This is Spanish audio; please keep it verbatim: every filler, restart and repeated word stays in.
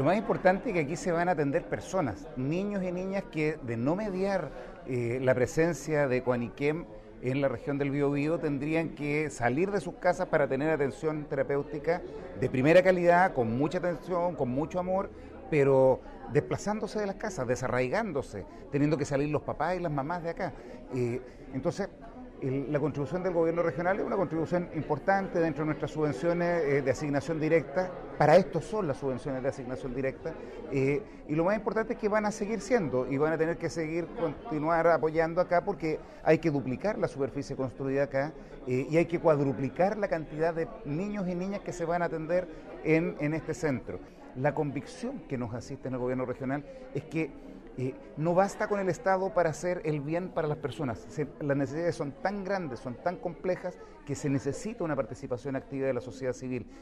más importante es que aquí se van a atender personas, niños y niñas que de no mediar eh, la presencia de Coaniquem en la región del Biobío tendrían que salir de sus casas para tener atención terapéutica de primera calidad, con mucha atención, con mucho amor, pero desplazándose de las casas, desarraigándose, teniendo que salir los papás y las mamás de acá. Eh, entonces, el, la contribución del gobierno regional es una contribución importante dentro de nuestras subvenciones eh, de asignación directa. Para esto son las subvenciones de asignación directa. Eh, y lo más importante es que van a seguir siendo y van a tener que seguir, continuar apoyando acá porque hay que duplicar la superficie construida acá eh, y hay que cuadruplicar la cantidad de niños y niñas que se van a atender en, en este centro. La convicción que nos asiste en el gobierno regional es que eh, no basta con el Estado para hacer el bien para las personas. Se, las necesidades son tan grandes, son tan complejas, que se necesita una participación activa de la sociedad civil.